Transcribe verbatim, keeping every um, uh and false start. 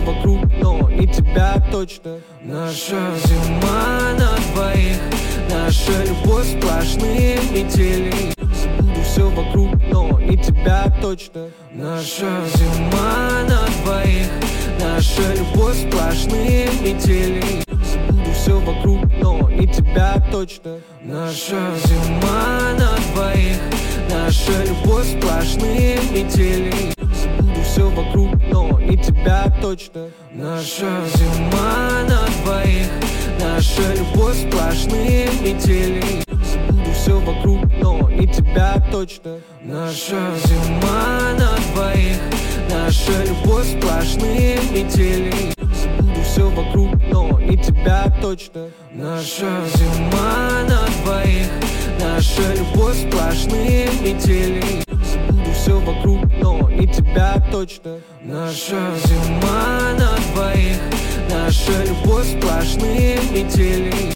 вокруг, но и тебя точно. Наша зима на двоих, наша любовь сплошные метели. Забуду все вокруг, но и тебя точно. Наша зима на двоих, наша любовь сплошные метели. Забуду все вокруг, но и тебя точно. Наша зима на двоих, наша любовь сплошные метели. Забуду все вокруг, но и тебя точно. Наша зима на двоих, наша любовь сплошные метели. Забуду все вокруг, но и тебя точно. Наша зима на двоих, наша любовь сплошные метели. Забуду все вокруг, но и тебя точно. Наша зима на двоих, наша любовь сплошные метели. Забуду все вокруг, но и тебя точно. Наша зима на двоих, наша любовь сплошные метели.